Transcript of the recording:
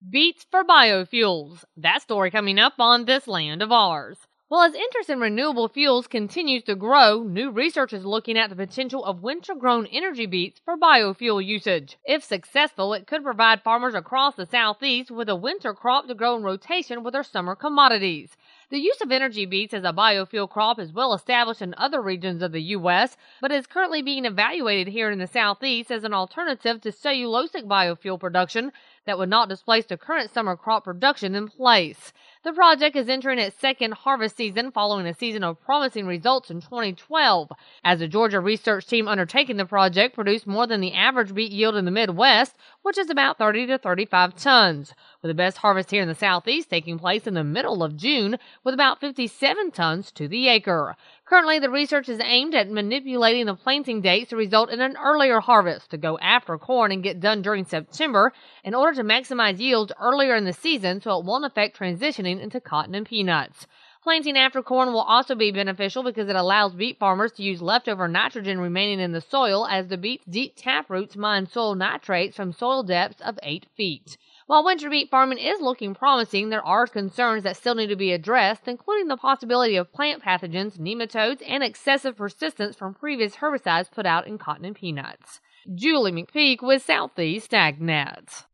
Beets for biofuels. That story coming up on This Land of Ours. Well, as interest in renewable fuels continues to grow, new research is looking at the potential of winter-grown energy beets for biofuel usage. If successful, it could provide farmers across the Southeast with a winter crop to grow in rotation with their summer commodities. The use of energy beets as a biofuel crop is well established in other regions of the U.S., but is currently being evaluated here in the Southeast as an alternative to cellulosic biofuel production that would not displace the current summer crop production in place. The project is entering its second harvest season following a season of promising results in 2012, as the Georgia research team undertaking the project produced more than the average beet yield in the Midwest, which is about 30 to 35 tons, with the best harvest here in the Southeast taking place in the middle of June with about 57 tons to the acre. Currently, the research is aimed at manipulating the planting dates to result in an earlier harvest to go after corn and get done during September in order to maximize yields earlier in the season so it won't affect transitioning into cotton and peanuts. Planting after corn will also be beneficial because it allows beet farmers to use leftover nitrogen remaining in the soil as the beet's deep taproots mine soil nitrates from soil depths of 8 feet. While winter beet farming is looking promising, there are concerns that still need to be addressed, including the possibility of plant pathogens, nematodes, and excessive persistence from previous herbicides put out in cotton and peanuts. Julie McPeak with Southeast AgNet.